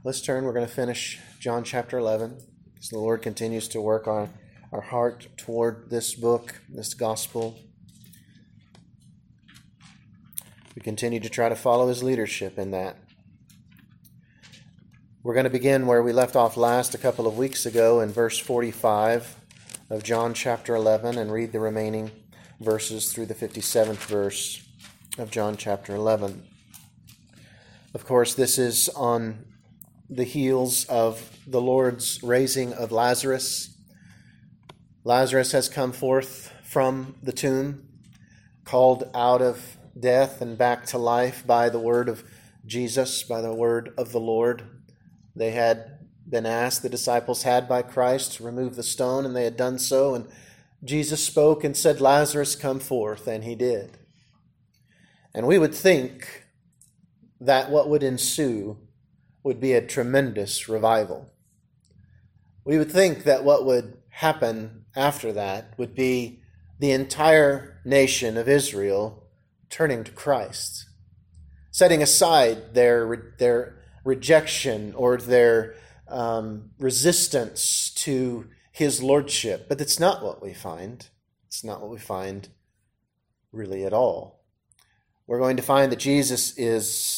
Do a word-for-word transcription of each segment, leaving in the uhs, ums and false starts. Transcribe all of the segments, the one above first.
Let's turn. We're going to finish John chapter eleven as the Lord continues to work on our heart toward this book, this gospel. We continue to try to follow his leadership in that. We're going to begin where we left off last a couple of weeks ago in verse forty-five of John chapter eleven and read the remaining verses through the fifty-seventh verse of John chapter eleven. Of course, this is on the heels of the Lord's raising of Lazarus. Lazarus has come forth from the tomb, called out of death and back to life by the word of Jesus, by the word of the Lord. They had been asked, the disciples had by Christ, to remove the stone, and they had done so. And Jesus spoke and said, "Lazarus, come forth," and he did. And we would think that what would ensue would be a tremendous revival. We would think that what would happen after that would be the entire nation of Israel turning to Christ, setting aside their, their rejection or their um, resistance to his lordship. But it's not what we find. It's not what we find really at all. We're going to find that Jesus is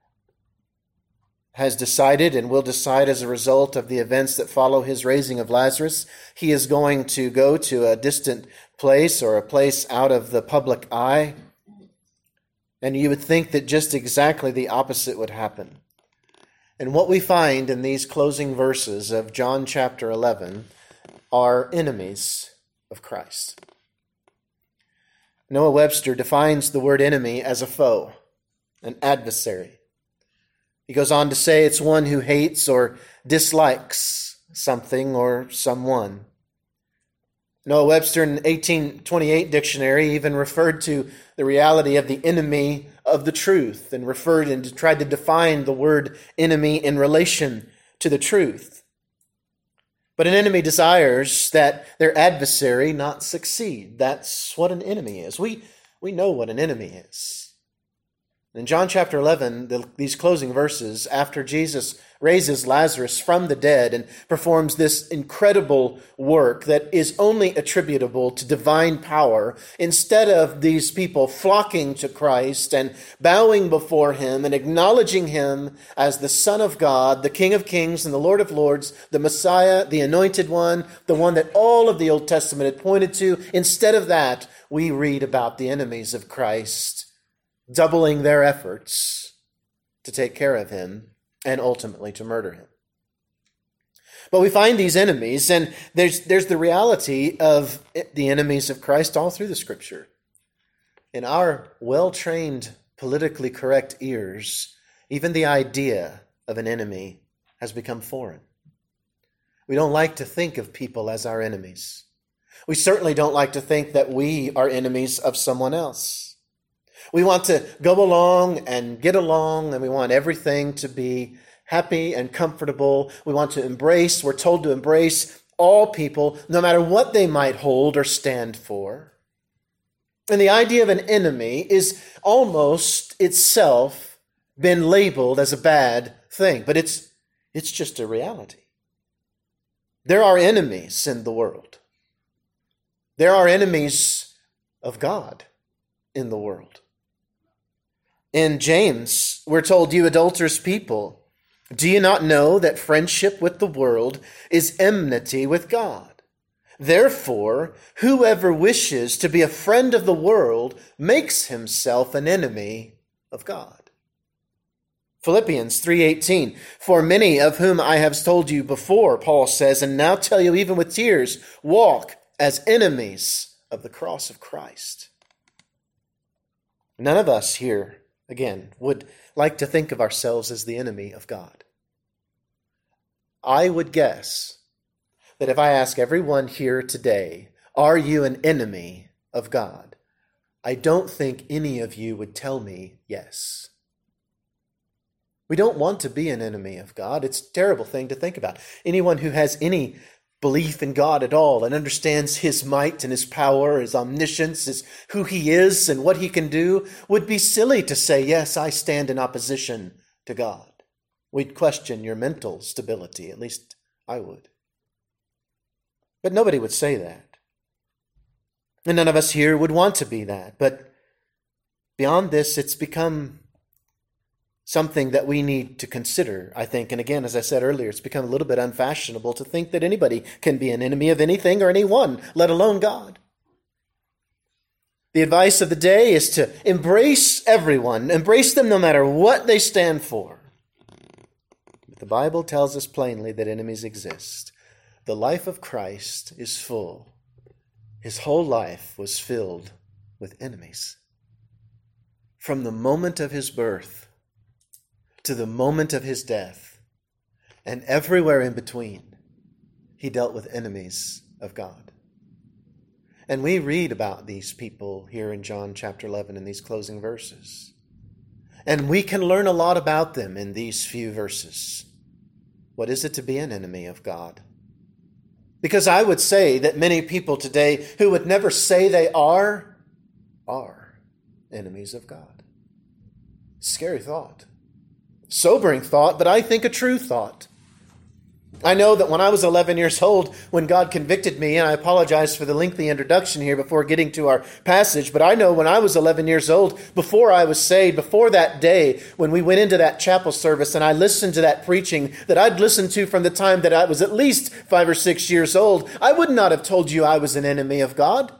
has decided and will decide as a result of the events that follow his raising of Lazarus. He is going to go to a distant place or a place out of the public eye. And you would think that just exactly the opposite would happen. And what we find in these closing verses of John chapter eleven are enemies of Christ. Noah Webster defines the word enemy as a foe, an adversary. He goes on to say it's one who hates or dislikes something or someone. Noah Webster in eighteen twenty-eight dictionary even referred to the reality of the enemy of the truth and referred and tried to define the word enemy in relation to the truth. But an enemy desires that their adversary not succeed. That's what an enemy is. We, we know what an enemy is. In John chapter eleven, the, these closing verses, after Jesus raises Lazarus from the dead and performs this incredible work that is only attributable to divine power, instead of these people flocking to Christ and bowing before him and acknowledging him as the Son of God, the King of Kings and the Lord of Lords, the Messiah, the Anointed One, the one that all of the Old Testament had pointed to, instead of that, we read about the enemies of Christ doubling their efforts to take care of him and ultimately to murder him. But we find these enemies, and there's there's the reality of the enemies of Christ all through the Scripture. In our well-trained, politically correct ears, even the idea of an enemy has become foreign. We don't like to think of people as our enemies. We certainly don't like to think that we are enemies of someone else. We want to go along and get along, and we want everything to be happy and comfortable. We want to embrace, we're told to embrace all people, no matter what they might hold or stand for. And the idea of an enemy is almost itself been labeled as a bad thing, but it's, it's just a reality. There are enemies in the world. There are enemies of God in the world. In James, we're told, "You adulterous people, do you not know that friendship with the world is enmity with God? Therefore, whoever wishes to be a friend of the world makes himself an enemy of God." Philippians three eighteen, "For many of whom I have told you before," Paul says, "and now tell you even with tears, walk as enemies of the cross of Christ." None of us here, again, would like to think of ourselves as the enemy of God. I would guess that if I ask everyone here today, are you an enemy of God? I don't think any of you would tell me yes. We don't want to be an enemy of God. It's a terrible thing to think about. Anyone who has any belief in God at all and understands his might and his power, his omniscience, his who he is and what he can do, would be silly to say, yes, I stand in opposition to God. We'd question your mental stability. At least I would. But nobody would say that. And none of us here would want to be that. But beyond this, it's become something that we need to consider, I think. And again, as I said earlier, it's become a little bit unfashionable to think that anybody can be an enemy of anything or anyone, let alone God. The advice of the day is to embrace everyone, embrace them no matter what they stand for. But the Bible tells us plainly that enemies exist. The life of Christ is full. His whole life was filled with enemies. From the moment of his birth to the moment of his death, and everywhere in between, he dealt with enemies of God. And we read about these people here in John chapter eleven in these closing verses. And we can learn a lot about them in these few verses. What is it to be an enemy of God? Because I would say that many people today who would never say they are, are enemies of God. Scary thought. Sobering thought, but I think a true thought. I know that when I was eleven years old, when God convicted me, and I apologize for the lengthy introduction here before getting to our passage, but I know when I was eleven years old, before I was saved, before that day when we went into that chapel service and I listened to that preaching that I'd listened to from the time that I was at least five or six years old, I would not have told you I was an enemy of God.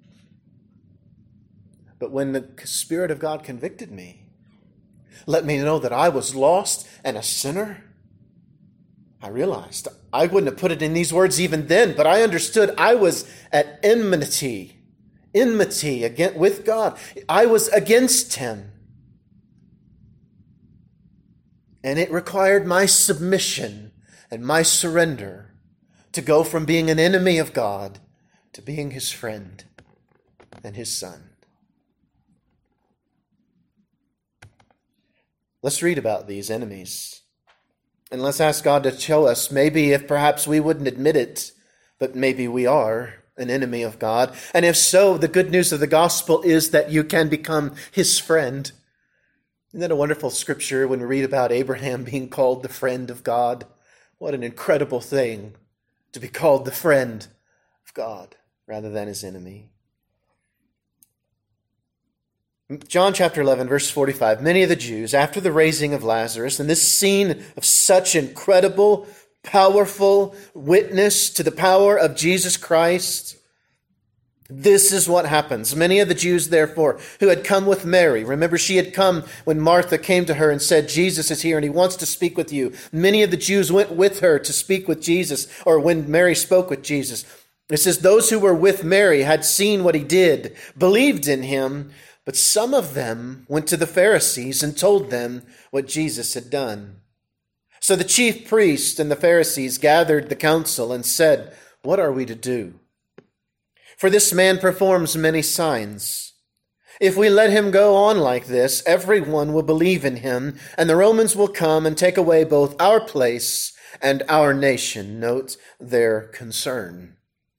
But when the Spirit of God convicted me, let me know that I was lost and a sinner, I realized I wouldn't have put it in these words even then, but I understood I was at enmity, enmity against, with God. I was against him. And it required my submission and my surrender to go from being an enemy of God to being his friend and his son. Let's read about these enemies. And let's ask God to show us, maybe if perhaps we wouldn't admit it, but maybe we are an enemy of God. And if so, the good news of the gospel is that you can become his friend. Isn't that a wonderful scripture when we read about Abraham being called the friend of God? What an incredible thing to be called the friend of God rather than his enemy. John chapter eleven, verse forty-five, many of the Jews, after the raising of Lazarus, and this scene of such incredible, powerful witness to the power of Jesus Christ, this is what happens. Many of the Jews, therefore, who had come with Mary, remember she had come when Martha came to her and said, Jesus is here and he wants to speak with you. Many of the Jews went with her to speak with Jesus, or when Mary spoke with Jesus. It says, those who were with Mary had seen what he did, believed in him, but some of them went to the Pharisees and told them what Jesus had done. So the chief priests and the Pharisees gathered the council and said, what are we to do? For this man performs many signs. If we let him go on like this, everyone will believe in him, and the Romans will come and take away both our place and our nation. Note their concern.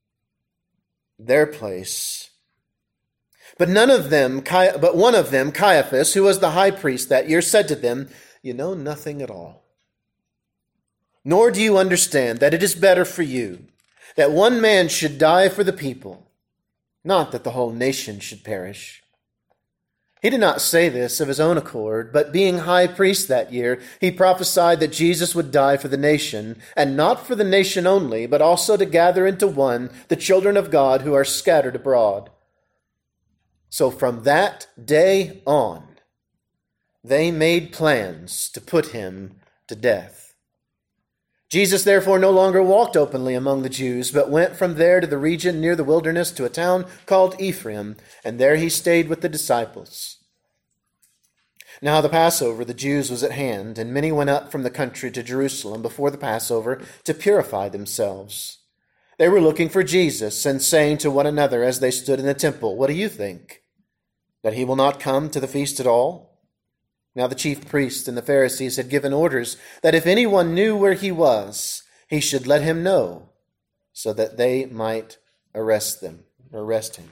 Their place. But none of them, but one of them, Caiaphas, who was the high priest that year, said to them, you know nothing at all. Nor do you understand that it is better for you that one man should die for the people, not that the whole nation should perish. He did not say this of his own accord, but being high priest that year, he prophesied that Jesus would die for the nation, and not for the nation only, but also to gather into one the children of God who are scattered abroad. So from that day on, they made plans to put him to death. Jesus therefore no longer walked openly among the Jews, but went from there to the region near the wilderness to a town called Ephraim, and there he stayed with the disciples. Now the Passover, the Jews, was at hand, and many went up from the country to Jerusalem before the Passover to purify themselves. They were looking for Jesus and saying to one another as they stood in the temple, what do you think? That he will not come to the feast at all? Now the chief priests and the Pharisees had given orders that if anyone knew where he was, he should let him know, so that they might arrest them, arrest him.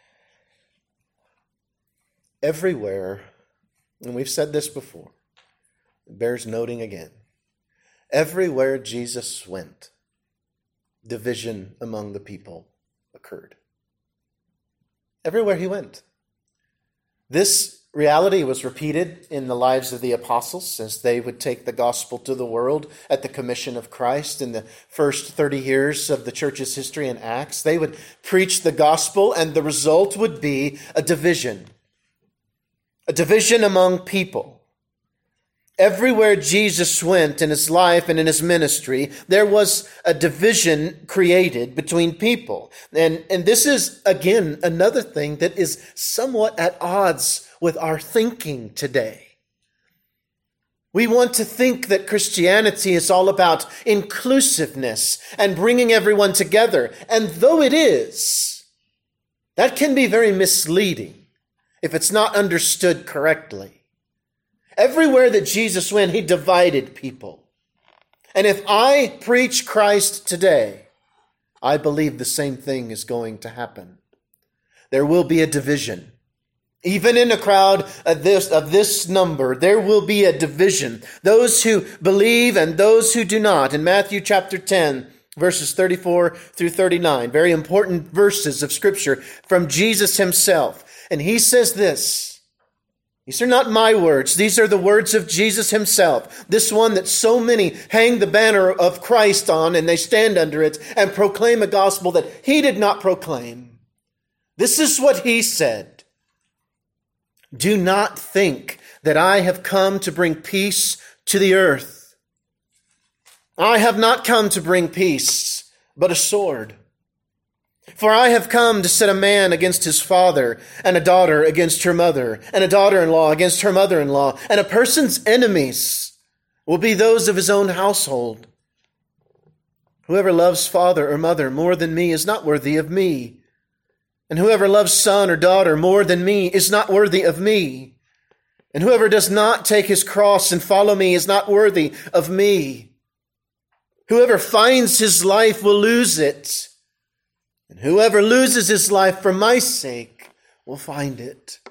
Everywhere, and we've said this before, It bears noting again. Everywhere Jesus went, division among the people occurred. Everywhere he went. This reality was repeated in the lives of the apostles as they would take the gospel to the world at the commission of Christ in the first thirty years of the church's history in Acts. They would preach the gospel, and the result would be a division. A division among people. Everywhere Jesus went in his life and in his ministry, there was a division created between people. And, and this is, again, another thing that is somewhat at odds with our thinking today. We want to think that Christianity is all about inclusiveness and bringing everyone together. And though it is, that can be very misleading if it's not understood correctly. Everywhere that Jesus went, he divided people. And if I preach Christ today, I believe the same thing is going to happen. There will be a division. Even in a crowd of this, of this number, there will be a division. Those who believe and those who do not. In Matthew chapter ten, verses thirty-four through thirty-nine, very important verses of Scripture from Jesus himself. And he says this, these are not my words. These are the words of Jesus himself. This one that so many hang the banner of Christ on and they stand under it and proclaim a gospel that he did not proclaim. This is what he said. Do not think that I have come to bring peace to the earth. I have not come to bring peace, but a sword. For I have come to set a man against his father, and a daughter against her mother, and a daughter-in-law against her mother-in-law, and a person's enemies will be those of his own household. Whoever loves father or mother more than me is not worthy of me, and whoever loves son or daughter more than me is not worthy of me, and whoever does not take his cross and follow me is not worthy of me. Whoever finds his life will lose it, and whoever loses his life for my sake will find it.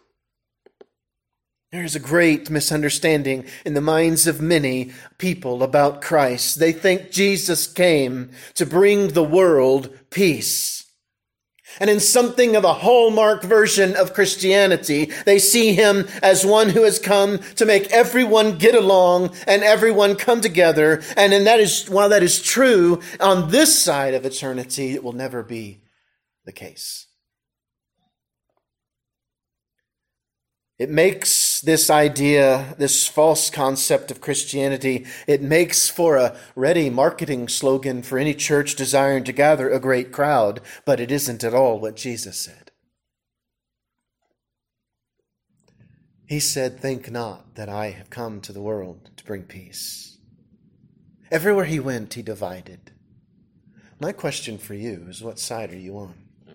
There is a great misunderstanding in the minds of many people about Christ. They think Jesus came to bring the world peace. And in something of a hallmark version of Christianity, they see him as one who has come to make everyone get along and everyone come together. And, and that is, while that is true on this side of eternity, it will never be the case. It makes this idea, this false concept of Christianity, it makes for a ready marketing slogan for any church desiring to gather a great crowd, but it isn't at all what Jesus said. He said, "Think not that I have come to the world to bring peace." Everywhere he went, he divided. My question for you is, what side are you on?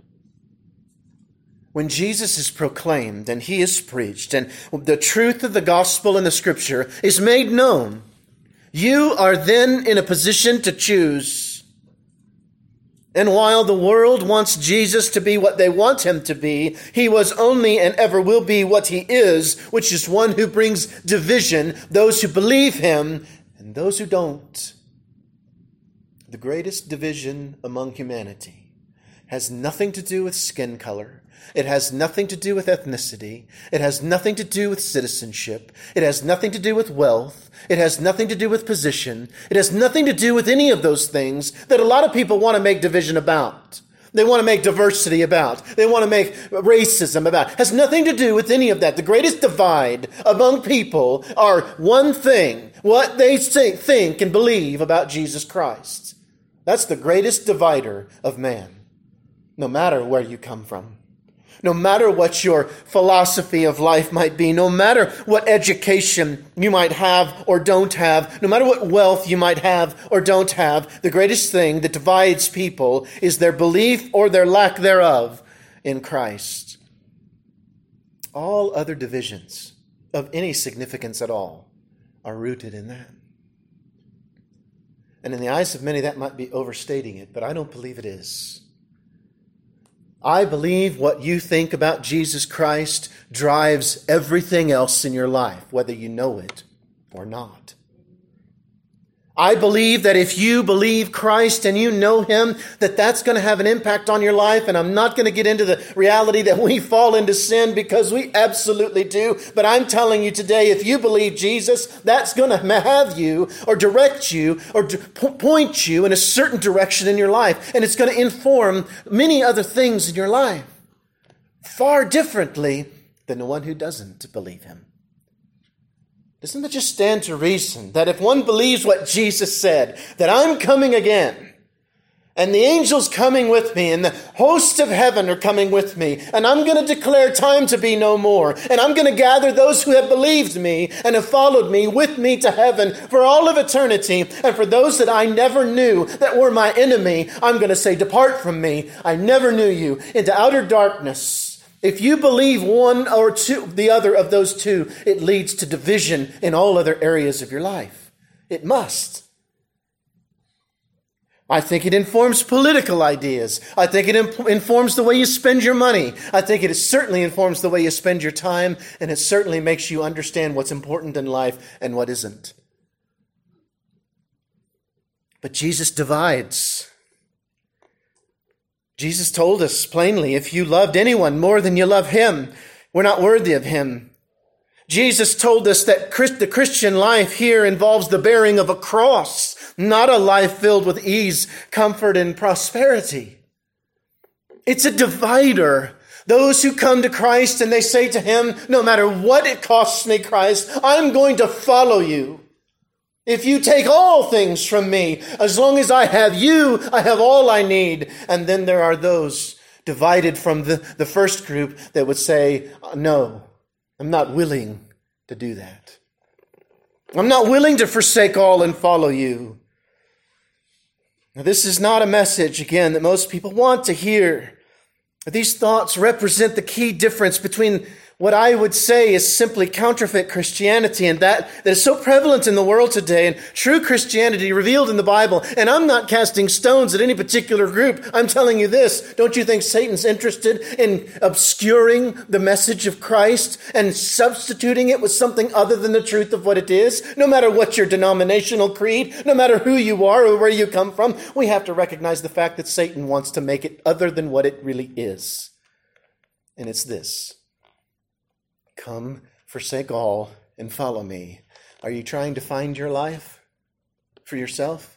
When Jesus is proclaimed and he is preached and the truth of the gospel and the scripture is made known, you are then in a position to choose. And while the world wants Jesus to be what they want him to be, he was only and ever will be what he is, which is one who brings division, those who believe him and those who don't. The greatest division among humanity has nothing to do with skin color. It has nothing to do with ethnicity. It has nothing to do with citizenship. It has nothing to do with wealth. It has nothing to do with position. It has nothing to do with any of those things that a lot of people want to make division about. They want to make diversity about. They want to make racism about. It has nothing to do with any of that. The greatest divide among people are one thing, what they think and believe about Jesus Christ. That's the greatest divider of man, no matter where you come from. No matter what your philosophy of life might be, no matter what education you might have or don't have, no matter what wealth you might have or don't have, the greatest thing that divides people is their belief or their lack thereof in Christ. All other divisions of any significance at all are rooted in that. And in the eyes of many, that might be overstating it, but I don't believe it is. I believe what you think about Jesus Christ drives everything else in your life, whether you know it or not. I believe that if you believe Christ and you know Him, that that's going to have an impact on your life. And I'm not going to get into the reality that we fall into sin, because we absolutely do. But I'm telling you today, if you believe Jesus, that's going to have you or direct you or point you in a certain direction in your life. And it's going to inform many other things in your life far differently than the one who doesn't believe Him. Doesn't it just stand to reason that if one believes what Jesus said, that I'm coming again, and the angels coming with me, and the hosts of heaven are coming with me, and I'm going to declare time to be no more, and I'm going to gather those who have believed me and have followed me with me to heaven for all of eternity, and for those that I never knew that were my enemy, I'm going to say, depart from me, I never knew you, into outer darkness. If you believe one or two, the other of those two, it leads to division in all other areas of your life. It must. I think it informs political ideas. I think it imp- informs the way you spend your money. I think it certainly informs the way you spend your time, and it certainly makes you understand what's important in life and what isn't. But Jesus divides. Jesus told us plainly, if you loved anyone more than you love Him, we're not worthy of Him. Jesus told us that the Christian life here involves the bearing of a cross, not a life filled with ease, comfort, and prosperity. It's a divider. Those who come to Christ and they say to Him, no matter what it costs me, Christ, I'm going to follow you. If you take all things from me, as long as I have you, I have all I need. And then there are those divided from the, the first group that would say, no, I'm not willing to do that. I'm not willing to forsake all and follow you. Now, this is not a message, again, that most people want to hear. These thoughts represent the key difference between what I would say is simply counterfeit Christianity, and that, that is so prevalent in the world today, and true Christianity revealed in the Bible. And I'm not casting stones at any particular group. I'm telling you this. Don't you think Satan's interested in obscuring the message of Christ and substituting it with something other than the truth of what it is? No matter what your denominational creed, no matter who you are or where you come from, we have to recognize the fact that Satan wants to make it other than what it really is. And it's this. Come, forsake all, and follow me. Are you trying to find your life for yourself?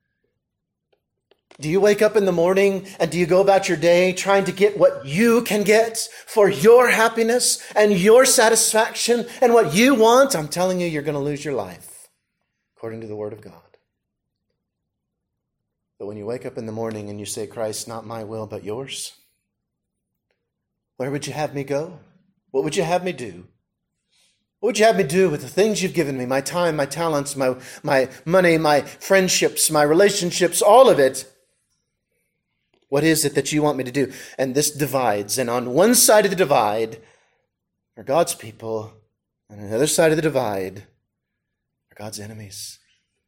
Do you wake up in the morning and do you go about your day trying to get what you can get for your happiness and your satisfaction and what you want? I'm telling you, you're going to lose your life, according to the Word of God. But when you wake up in the morning and you say, Christ, not my will, but yours, where would you have me go? What would you have me do? What would you have me do with the things you've given me? My time, my talents, my, my money, my friendships, my relationships, all of it. What is it that you want me to do? And this divides. And on one side of the divide are God's people. And on the other side of the divide are God's enemies.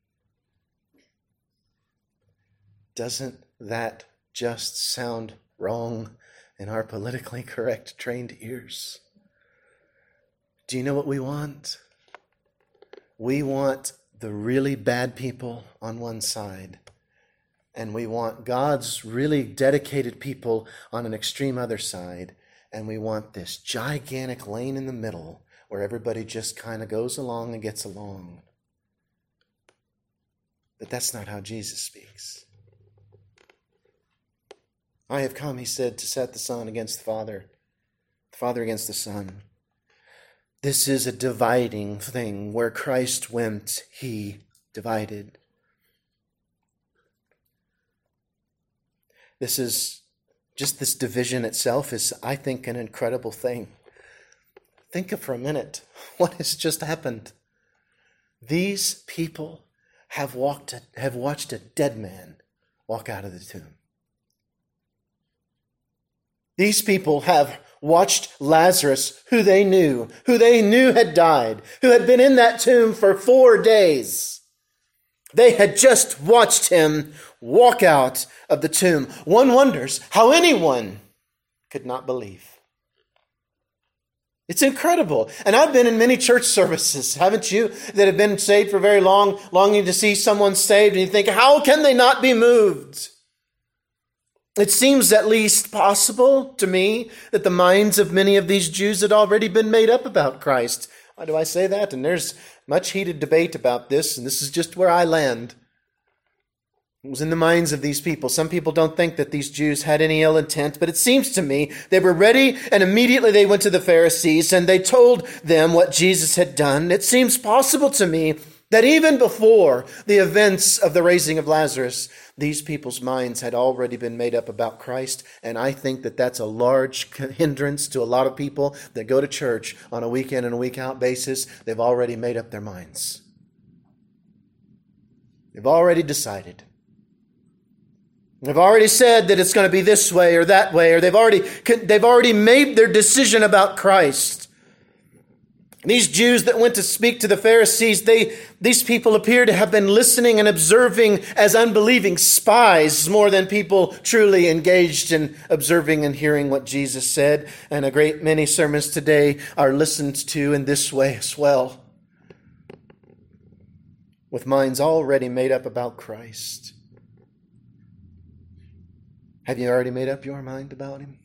Doesn't that just sound wrong in our politically correct trained ears? Do you know what we want? We want the really bad people on one side, and we want God's really dedicated people on an extreme other side, and we want this gigantic lane in the middle where everybody just kind of goes along and gets along. But that's not how Jesus speaks. I have come, he said, to set the Son against the Father, the Father against the Son. This is a dividing thing. Where Christ went, he divided. This is, just this division itself is, I think, an incredible thing. Think of for a minute what has just happened. These people have walked, have watched a dead man walk out of the tomb. These people have watched Lazarus, who they knew, who they knew had died, who had been in that tomb for four days. They had just watched him walk out of the tomb. One wonders how anyone could not believe. It's incredible. And I've been in many church services, haven't you, that have been saved for very long, longing to see someone saved, and you think, how can they not be moved? It seems at least possible to me that the minds of many of these Jews had already been made up about Christ. Why do I say that? And there's much heated debate about this, and this is just where I land. It was in the minds of these people. Some people don't think that these Jews had any ill intent, but it seems to me they were ready, and immediately they went to the Pharisees and they told them what Jesus had done. It seems possible to me that even before the events of the raising of Lazarus, these people's minds had already been made up about Christ, and I think that that's a large hindrance to a lot of people that go to church on a week in and a week out basis. They've already made up their minds. They've already decided. They've already said that it's going to be this way or that way, or they've already they've already made their decision about Christ. These Jews that went to speak to the Pharisees, they these people appear to have been listening and observing as unbelieving spies more than people truly engaged in observing and hearing what Jesus said. And a great many sermons today are listened to in this way as well, with minds already made up about Christ. Have you already made up your mind about him?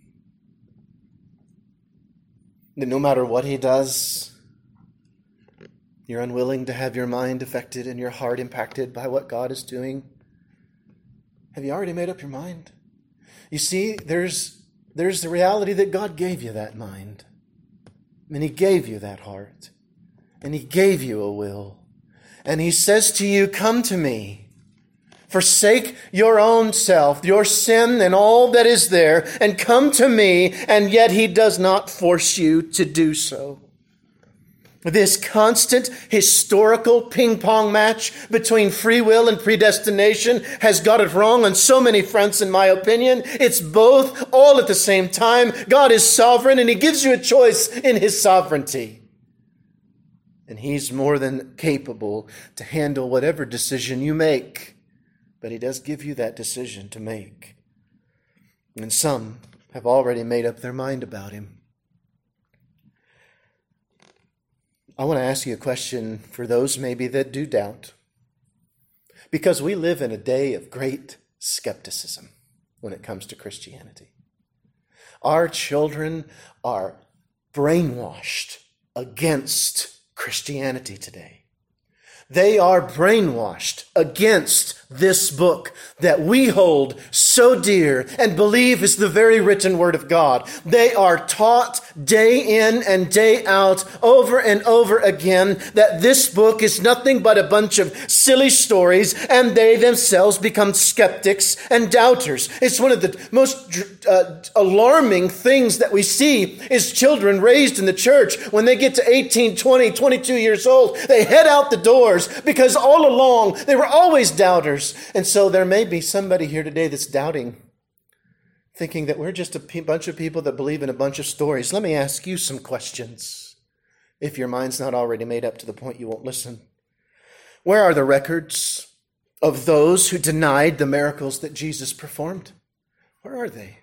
That no matter what he does, you're unwilling to have your mind affected and your heart impacted by what God is doing? Have you already made up your mind? You see, there's, there's the reality that God gave you that mind. And he gave you that heart. And he gave you a will. And he says to you, come to me. Forsake your own self, your sin and all that is there, and come to me, and yet he does not force you to do so. This constant historical ping-pong match between free will and predestination has got it wrong on so many fronts, in my opinion. It's both, all at the same time. God is sovereign, and he gives you a choice in his sovereignty. And he's more than capable to handle whatever decision you make. But he does give you that decision to make. And some have already made up their mind about him. I want to ask you a question for those maybe that do doubt. Because we live in a day of great skepticism when it comes to Christianity. Our children are brainwashed against Christianity today. They are brainwashed against this book that we hold so dear and believe is the very written word of God. They are taught day in and day out, over and over again, that this book is nothing but a bunch of silly stories, and they themselves become skeptics and doubters. It's one of the most uh, alarming things that we see is children raised in the church. When they get to eighteen, twenty, twenty-two years old, they head out the doors because all along they were always doubters. And so there may be somebody here today that's doubting, thinking that we're just a p- bunch of people that believe in a bunch of stories. Let me ask you some questions, if your mind's not already made up to the point you won't listen. Where are the records of those who denied the miracles that Jesus performed? Where are they?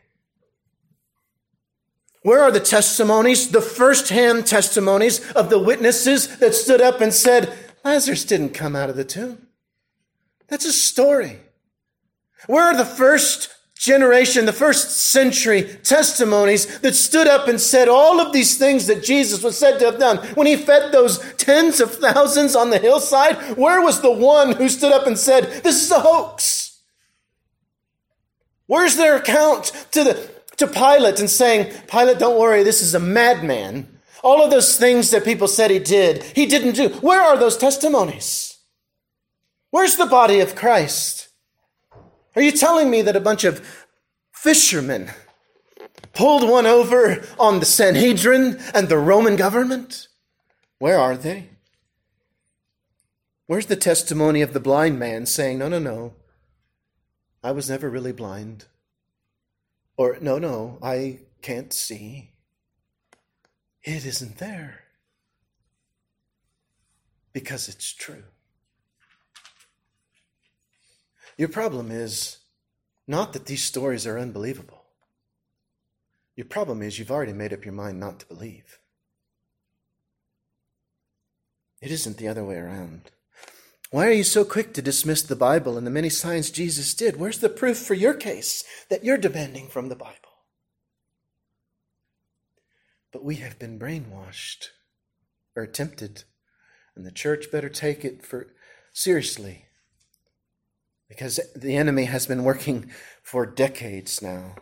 Where are the testimonies, the first-hand testimonies of the witnesses that stood up and said, Lazarus didn't come out of the tomb? That's a story. Where are the first generation, the first century testimonies that stood up and said all of these things that Jesus was said to have done? When he fed those tens of thousands on the hillside, where was the one who stood up and said, this is a hoax? Where's their account to the to Pilate and saying, Pilate, don't worry, this is a madman. All of those things that people said he did, he didn't do. Where are those testimonies? Where's the body of Christ? Are you telling me that a bunch of fishermen pulled one over on the Sanhedrin and the Roman government? Where are they? Where's the testimony of the blind man saying, no, no, no, I was never really blind. Or, no, no, I can't see. It isn't there. Because it's true. Your problem is not that these stories are unbelievable. Your problem is you've already made up your mind not to believe. It isn't the other way around. Why are you so quick to dismiss the Bible and the many signs Jesus did? Where's the proof for your case that you're demanding from the Bible? But we have been brainwashed or tempted, and the church better take it for seriously, because the enemy has been working for decades now.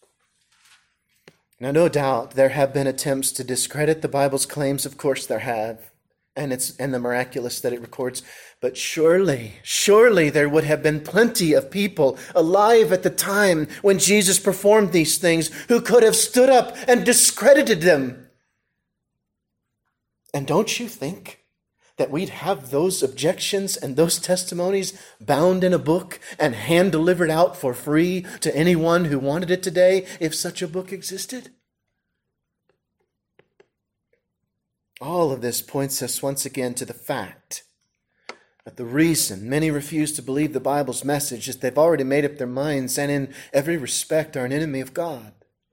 Now, no doubt there have been attempts to discredit the Bible's claims. Of course there have, and it's and the miraculous that it records. But surely, surely there would have been plenty of people alive at the time when Jesus performed these things who could have stood up and discredited them. And don't you think that we'd have those objections and those testimonies bound in a book and hand-delivered out for free to anyone who wanted it today if such a book existed? All of this points us once again to the fact that the reason many refuse to believe the Bible's message is they've already made up their minds and in every respect are an enemy of God.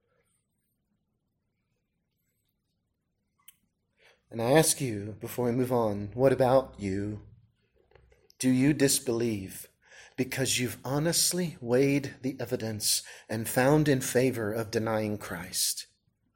And I ask you, before we move on, what about you? Do you disbelieve because you've honestly weighed the evidence and found in favor of denying Christ?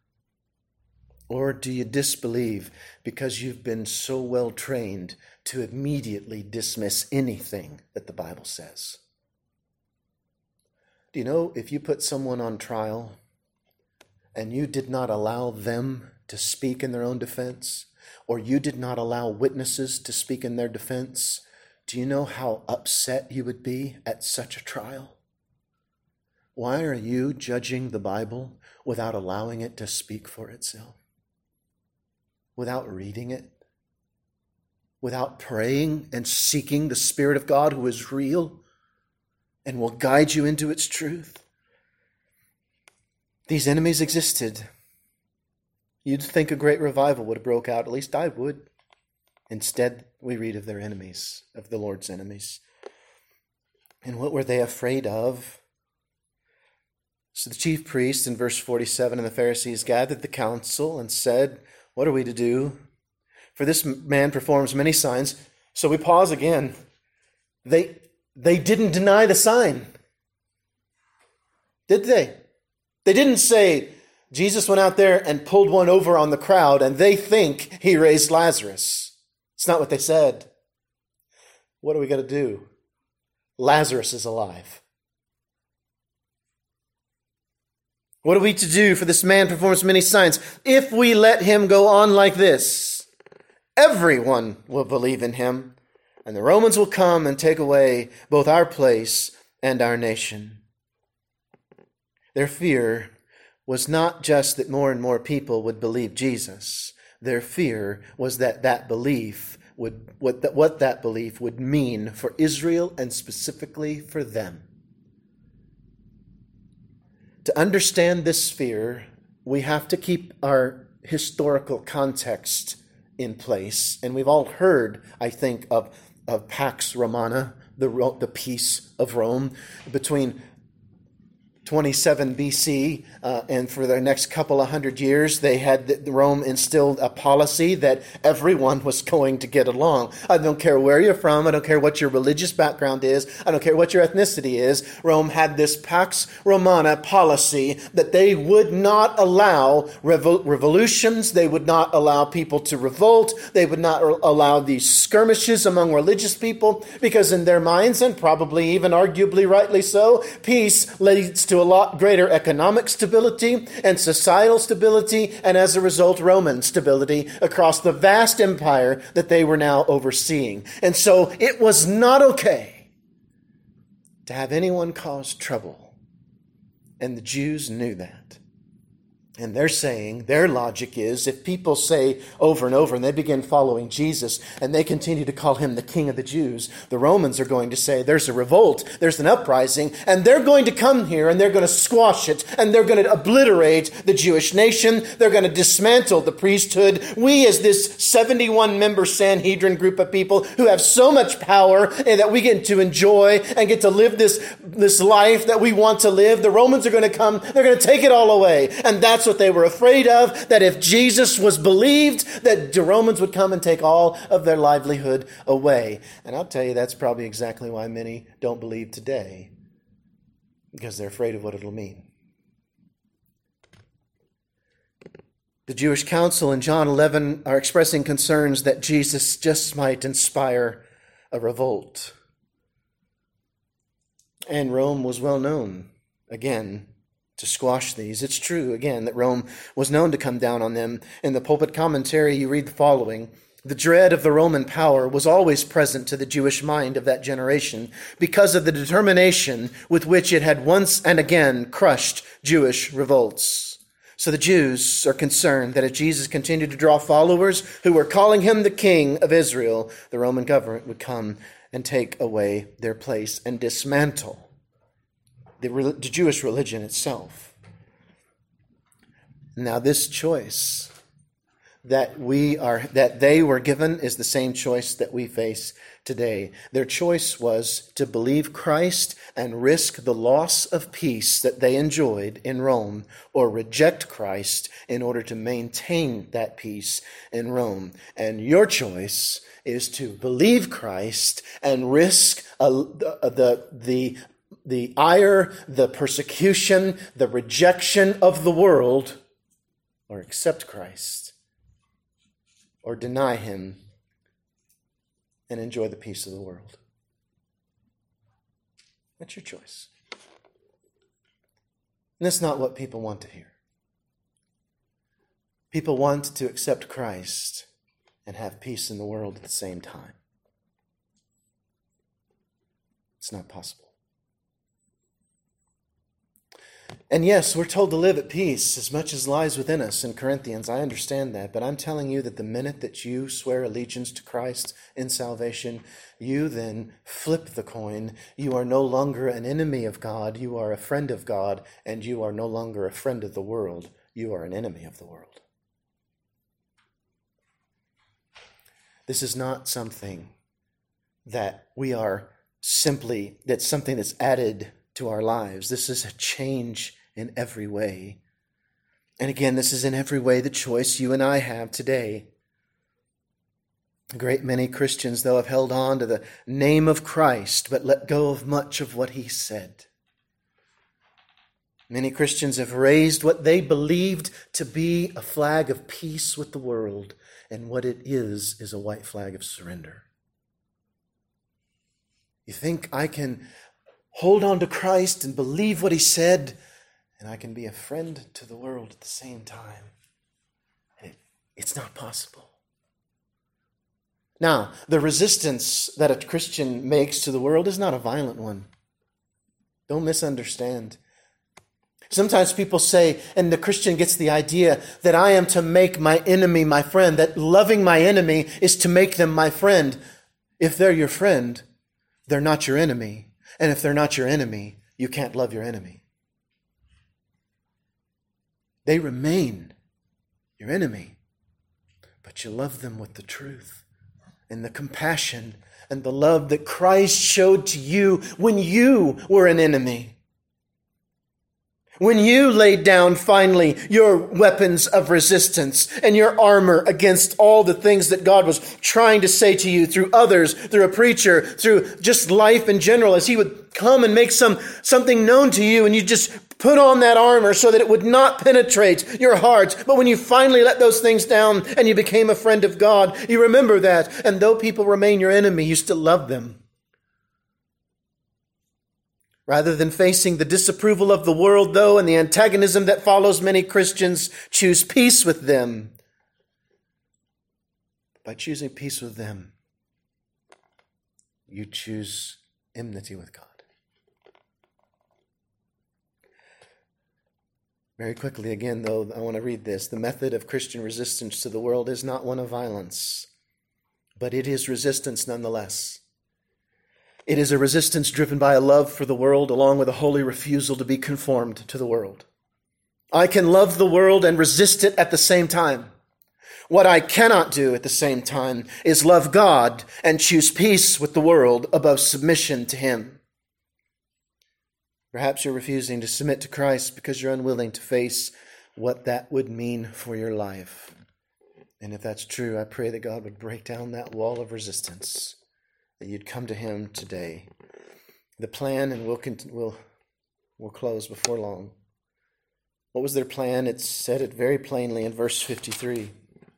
Or do you disbelieve because you've been so well trained to immediately dismiss anything that the Bible says? Do you know, if you put someone on trial and you did not allow them to speak in their own defense, or you did not allow witnesses to speak in their defense, do you know how upset you would be at such a trial? Why are you judging the Bible without allowing it to speak for itself? Without reading it? Without praying and seeking the Spirit of God who is real and will guide you into its truth? These enemies existed. You'd think a great revival would have broke out. At least I would. Instead, we read of their enemies, of the Lord's enemies. And what were they afraid of? So the chief priests in verse forty-seven and the Pharisees gathered the council and said, "What are we to do? For this man performs many signs." So we pause again. They, they didn't deny the sign. Did they? They didn't say, Jesus went out there and pulled one over on the crowd and they think he raised Lazarus. It's not what they said. What are we going to do? Lazarus is alive. What are we to do? For this man performs many signs. If we let him go on like this, everyone will believe in him, and the Romans will come and take away both our place and our nation. Their fear was not just that more and more people would believe Jesus. Their fear was that that belief would, what that, what that belief would mean for Israel and specifically for them. To understand this fear, we have to keep our historical context in place. And we've all heard, I think, of, of Pax Romana, the, the peace of Rome, between twenty-seven B C, uh, and for the next couple of hundred years, they had the, Rome instilled a policy that everyone was going to get along. I don't care where you're from. I don't care what your religious background is. I don't care what your ethnicity is. Rome had this Pax Romana policy that they would not allow revol- revolutions. They would not allow people to revolt. They would not allow these skirmishes among religious people, because in their minds, and probably even arguably rightly so, peace leads to a lot greater economic stability and societal stability, and as a result, Roman stability across the vast empire that they were now overseeing. And so it was not okay to have anyone cause trouble. And the Jews knew that. And they're saying, their logic is, if people say over and over and they begin following Jesus and they continue to call him the King of the Jews, the Romans are going to say there's a revolt, there's an uprising, and they're going to come here and they're going to squash it, and they're going to obliterate the Jewish nation. They're going to dismantle the priesthood. We, as this seventy-one member Sanhedrin group of people who have so much power and that we get to enjoy and get to live this, this life that we want to live, the Romans are going to come, they're going to take it all away. And that's what they were afraid of, that if Jesus was believed, that the Romans would come and take all of their livelihood away. And I'll tell you, that's probably exactly why many don't believe today, because they're afraid of what it'll mean. The Jewish council in John eleven are expressing concerns that Jesus just might inspire a revolt. And Rome was well known, again, to squash these. It's true, again, that Rome was known to come down on them. In the pulpit commentary, you read the following: the dread of the Roman power was always present to the Jewish mind of that generation because of the determination with which it had once and again crushed Jewish revolts. So the Jews are concerned that if Jesus continued to draw followers who were calling him the King of Israel, the Roman government would come and take away their place and dismantle the, the Jewish religion itself. Now this choice that we are, that they were given is the same choice that we face today. Their choice was to believe Christ and risk the loss of peace that they enjoyed in Rome, or reject Christ in order to maintain that peace in Rome. And your choice is to believe Christ and risk a, the, the, the, the ire, the persecution, the rejection of the world, or accept Christ, or deny him and enjoy the peace of the world. That's your choice. And that's not what people want to hear. People want to accept Christ and have peace in the world at the same time. It's not possible. And yes, we're told to live at peace as much as lies within us in Corinthians. I understand that. But I'm telling you that the minute that you swear allegiance to Christ in salvation, you then flip the coin. You are no longer an enemy of God. You are a friend of God. And you are no longer a friend of the world. You are an enemy of the world. This is not something that we are simply, that's something that's added to our lives. This is a change in every way. And again, this is in every way the choice you and I have today. A great many Christians, though, have held on to the name of Christ, but let go of much of what he said. Many Christians have raised what they believed to be a flag of peace with the world, and what it is is a white flag of surrender. You think I can hold on to Christ and believe what he said, and I can be a friend to the world at the same time? It, it's not possible. Now, the resistance that a Christian makes to the world is not a violent one. Don't misunderstand. Sometimes people say, and the Christian gets the idea that I am to make my enemy my friend, that loving my enemy is to make them my friend. If they're your friend, they're not your enemy. And if they're not your enemy, you can't love your enemy. They remain your enemy, but you love them with the truth and the compassion and the love that Christ showed to you when you were an enemy. When you laid down finally your weapons of resistance and your armor against all the things that God was trying to say to you through others, through a preacher, through just life in general, as he would come and make some something known to you, and you just put on that armor so that it would not penetrate your heart. But when you finally let those things down and you became a friend of God, you remember that. And though people remain your enemy, you still love them. Rather than facing the disapproval of the world, though, and the antagonism that follows, many Christians choose peace with them. By choosing peace with them, you choose enmity with God. Very quickly again, though, I want to read this. The method of Christian resistance to the world is not one of violence, but it is resistance nonetheless. It is a resistance driven by a love for the world, along with a holy refusal to be conformed to the world. I can love the world and resist it at the same time. What I cannot do at the same time is love God and choose peace with the world above submission to him. Perhaps you're refusing to submit to Christ because you're unwilling to face what that would mean for your life. And if that's true, I pray that God would break down that wall of resistance, that you'd come to him today. The plan, and we'll, continue, we'll, we'll close before long. What was their plan? It said it very plainly in verse fifty-three.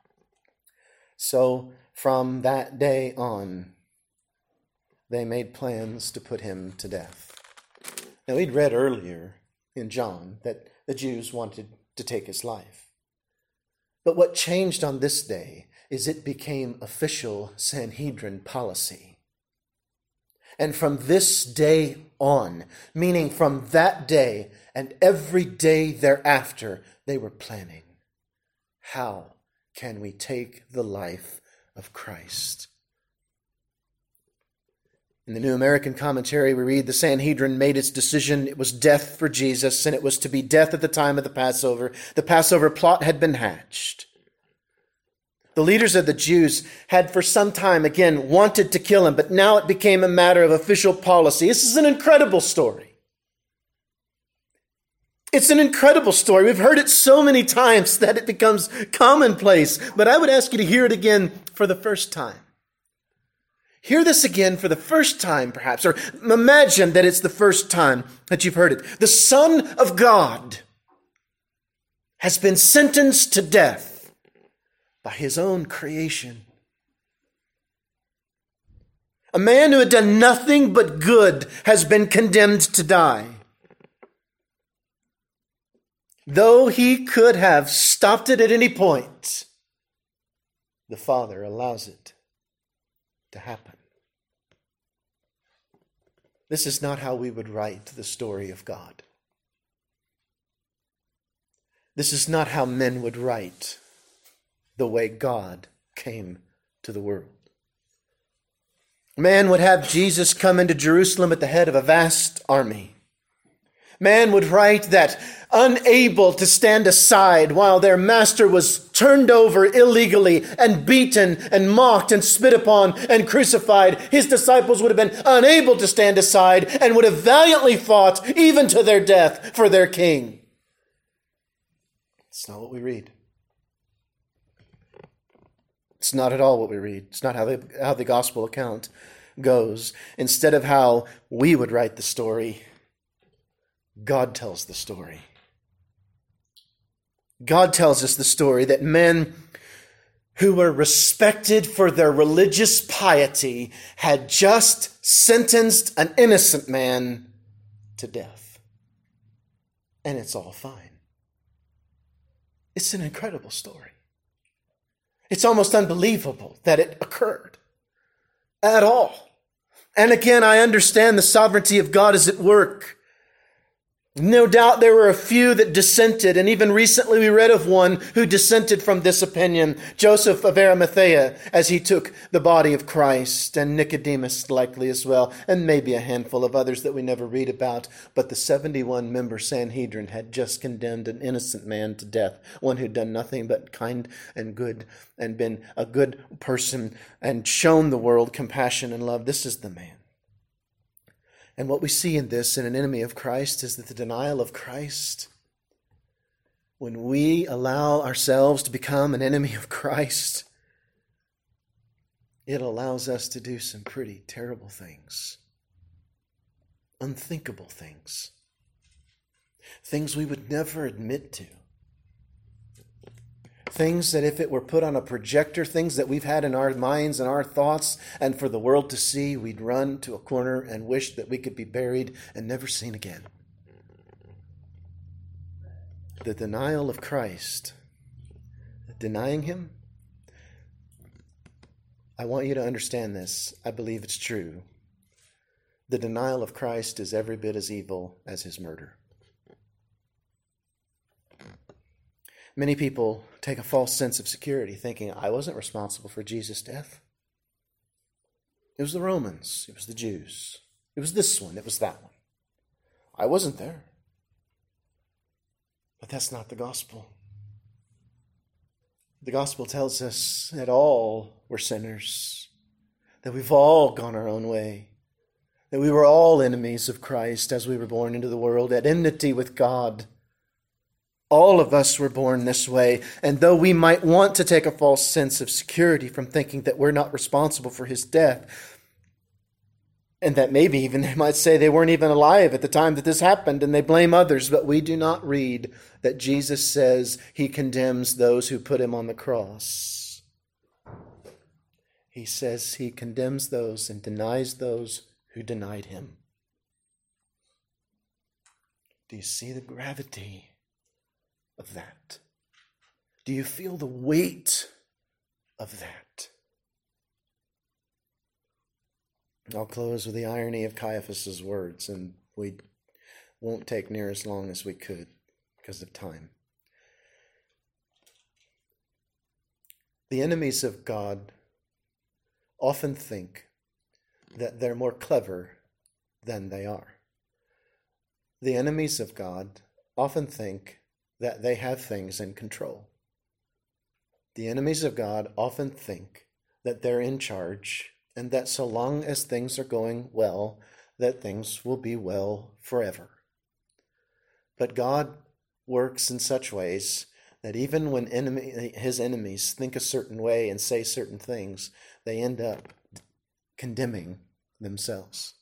So from that day on, they made plans to put him to death. Now, we'd read earlier in John that the Jews wanted to take his life. But what changed on this day is it became official Sanhedrin policy. And from this day on, meaning from that day and every day thereafter, they were planning, how can we take the life of Christ? In the New American Commentary, we read, the Sanhedrin made its decision. It was death for Jesus, and it was to be death at the time of the Passover. The Passover plot had been hatched. The leaders of the Jews had for some time, again, wanted to kill him, but now it became a matter of official policy. This is an incredible story. It's an incredible story. We've heard it so many times that it becomes commonplace, but I would ask you to hear it again for the first time. Hear this again for the first time, perhaps, or imagine that it's the first time that you've heard it. The Son of God has been sentenced to death by his own creation. A man who had done nothing but good has been condemned to die. Though he could have stopped it at any point, the Father allows it to happen. This is not how we would write the story of God. This is not how men would write the way God came to the world. Man would have Jesus come into Jerusalem at the head of a vast army. Man would write that, unable to stand aside while their master was turned over illegally and beaten and mocked and spit upon and crucified, his disciples would have been unable to stand aside and would have valiantly fought even to their death for their king. It's not what we read. It's not at all what we read. It's not how the, how the gospel account goes. Instead of how we would write the story, God tells the story. God tells us the story that men who were respected for their religious piety had just sentenced an innocent man to death. And it's all fine. It's an incredible story. It's almost unbelievable that it occurred at all. And again, I understand the sovereignty of God is at work. No doubt there were a few that dissented, and even recently we read of one who dissented from this opinion, Joseph of Arimathea, as he took the body of Christ, and Nicodemus likely as well, and maybe a handful of others that we never read about. But the seventy-one member Sanhedrin had just condemned an innocent man to death, one who'd done nothing but kind and good and been a good person and shown the world compassion and love. This is the man. And what we see in this, in an enemy of Christ, is that the denial of Christ, when we allow ourselves to become an enemy of Christ, it allows us to do some pretty terrible things, unthinkable things, things we would never admit to. Things that if it were put on a projector, things that we've had in our minds and our thoughts, and for the world to see, we'd run to a corner and wish that we could be buried and never seen again. The denial of Christ, denying him, I want you to understand this. I believe it's true. The denial of Christ is every bit as evil as his murder. Many people take a false sense of security, thinking, I wasn't responsible for Jesus' death. It was the Romans. It was the Jews. It was this one. It was that one. I wasn't there. But that's not the gospel. The gospel tells us that all were sinners, that we've all gone our own way, that we were all enemies of Christ as we were born into the world, at enmity with God. All of us were born this way, and though we might want to take a false sense of security from thinking that we're not responsible for his death, and that maybe even they might say they weren't even alive at the time that this happened, and they blame others, but we do not read that Jesus says he condemns those who put him on the cross. He says he condemns those and denies those who denied him. Do you see the gravity of that? Do you feel the weight of that? I'll close with the irony of Caiaphas' words, and we won't take near as long as we could because of time. The enemies of God often think that they're more clever than they are. The enemies of God often think that they have things in control. The enemies of God often think that they're in charge, and that so long as things are going well, that things will be well forever. But God works in such ways that even when enemy, his enemies think a certain way and say certain things, they end up condemning themselves.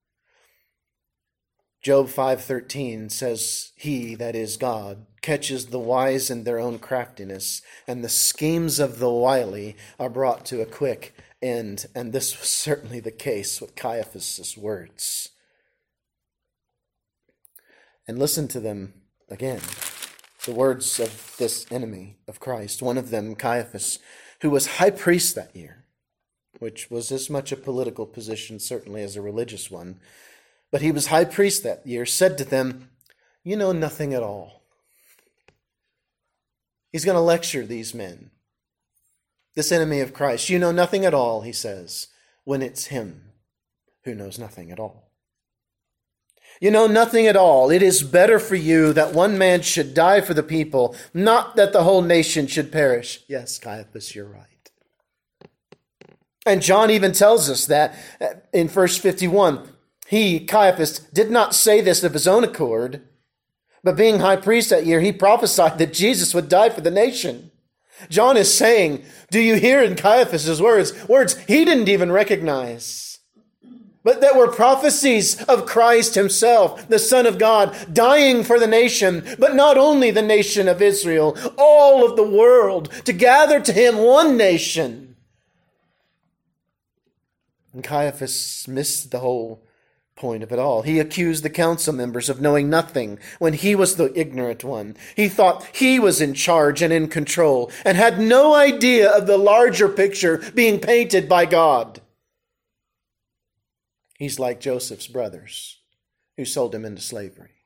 Job five thirteen says, "He, that is God, catches the wise in their own craftiness, and the schemes of the wily are brought to a quick end." And this was certainly the case with Caiaphas' words. And listen to them again, the words of this enemy of Christ. One of them, Caiaphas, who was high priest that year, which was as much a political position certainly as a religious one, but he was high priest that year, said to them, "You know nothing at all." He's going to lecture these men. This enemy of Christ, "You know nothing at all," he says, when it's him who knows nothing at all. "You know nothing at all. It is better for you that one man should die for the people, not that the whole nation should perish." Yes, Caiaphas, you're right. And John even tells us that in verse fifty-one, he, Caiaphas, did not say this of his own accord, but being high priest that year, he prophesied that Jesus would die for the nation. John is saying, do you hear in Caiaphas' words, words he didn't even recognize, but that were prophecies of Christ himself, the Son of God, dying for the nation, but not only the nation of Israel, all of the world, to gather to him one nation. And Caiaphas missed the whole point of it all. He accused the council members of knowing nothing when he was the ignorant one. He thought he was in charge and in control and had no idea of the larger picture being painted by God. He's like Joseph's brothers who sold him into slavery.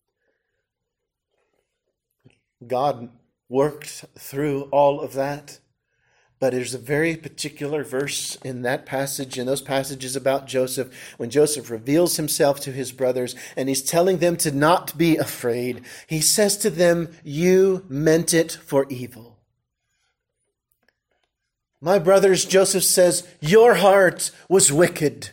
God worked through all of that. But there's a very particular verse in that passage, in those passages about Joseph, when Joseph reveals himself to his brothers and he's telling them to not be afraid. He says to them, "You meant it for evil." My brothers, Joseph says, your heart was wicked.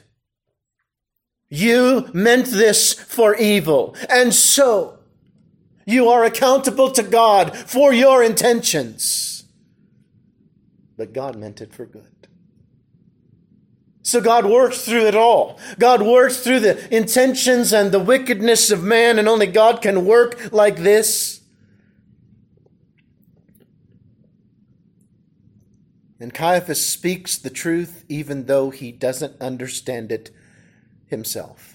You meant this for evil. And so you are accountable to God for your intentions. But God meant it for good. So God worked through it all. God worked through the intentions and the wickedness of man, and only God can work like this. And Caiaphas speaks the truth even though he doesn't understand it himself.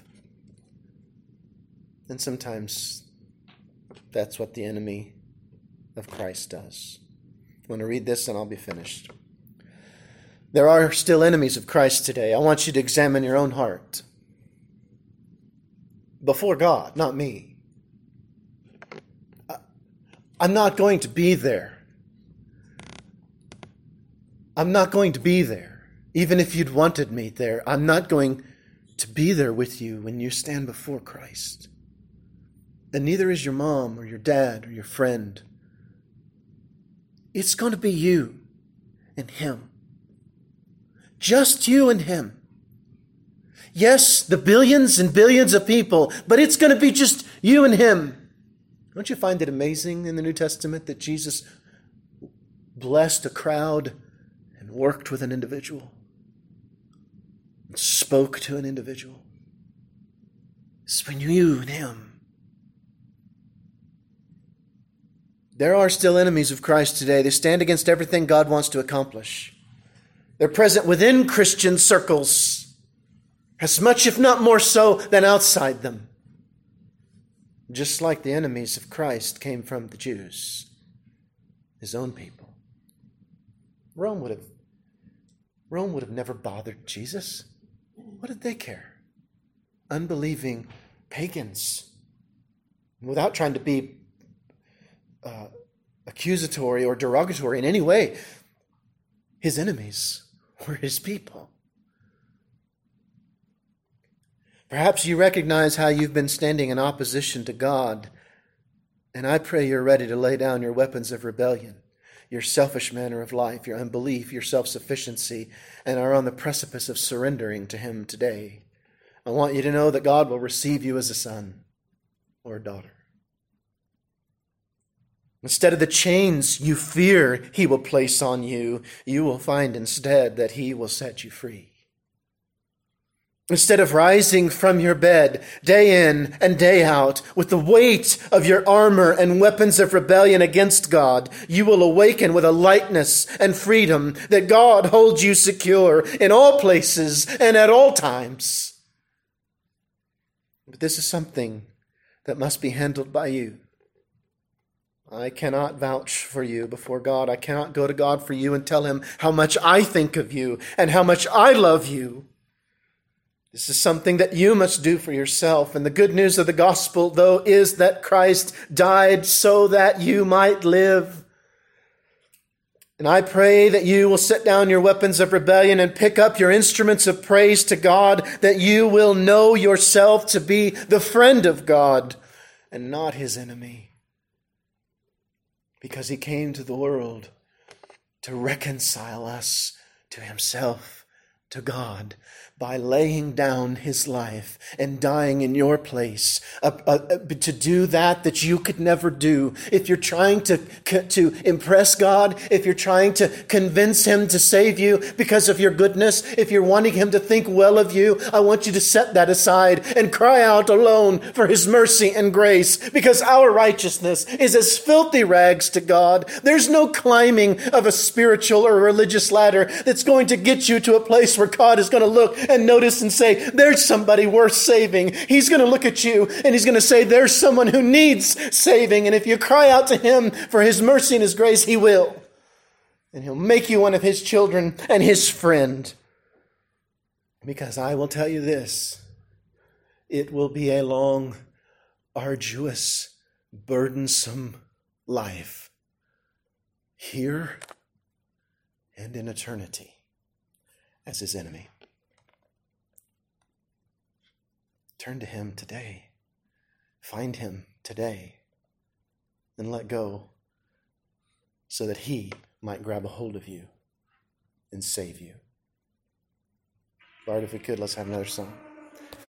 And sometimes that's what the enemy of Christ does. I'm going to read this and I'll be finished. There are still enemies of Christ today. I want you to examine your own heart. Before God, not me. I'm not going to be there. I'm not going to be there. Even if you'd wanted me there, I'm not going to be there with you when you stand before Christ. And neither is your mom or your dad or your friend. It's going to be you and him. Just you and him. Yes, the billions and billions of people, but it's going to be just you and him. Don't you find it amazing in the New Testament that Jesus blessed a crowd and worked with an individual, and spoke to an individual? It's between you and him. There are still enemies of Christ today. They stand against everything God wants to accomplish. They're present within Christian circles, as much, if not more so, than outside them. Just like the enemies of Christ came from the Jews, his own people. Rome would have, Rome would have never bothered Jesus. What did they care? Unbelieving pagans. Without trying to be uh, accusatory or derogatory in any way, his enemies were his people. Perhaps you recognize how you've been standing in opposition to God, and I pray you're ready to lay down your weapons of rebellion, your selfish manner of life, your unbelief, your self-sufficiency, and are on the precipice of surrendering to him today. I want you to know that God will receive you as a son or a daughter. Instead of the chains you fear he will place on you, you will find instead that he will set you free. Instead of rising from your bed day in and day out with the weight of your armor and weapons of rebellion against God, you will awaken with a lightness and freedom that God holds you secure in all places and at all times. But this is something that must be handled by you. I cannot vouch for you before God. I cannot go to God for you and tell him how much I think of you and how much I love you. This is something that you must do for yourself. And the good news of the gospel, though, is that Christ died so that you might live. And I pray that you will set down your weapons of rebellion and pick up your instruments of praise to God, that you will know yourself to be the friend of God and not his enemy. Because he came to the world to reconcile us to himself, to God, by laying down his life and dying in your place, uh, uh, to do that that you could never do. If you're trying to, to impress God, if you're trying to convince him to save you because of your goodness, if you're wanting him to think well of you, I want you to set that aside and cry out alone for his mercy and grace, because our righteousness is as filthy rags to God. There's no climbing of a spiritual or religious ladder that's going to get you to a place where God is going to look and notice and say, there's somebody worth saving. He's going to look at you and he's going to say, there's someone who needs saving. And if you cry out to him for his mercy and his grace, he will. And he'll make you one of his children and his friend. Because I will tell you this, it will be a long, arduous, burdensome life here and in eternity as his enemy. Turn to him today. Find him today. And let go so that he might grab a hold of you and save you. Lord, if we could, let's have another song.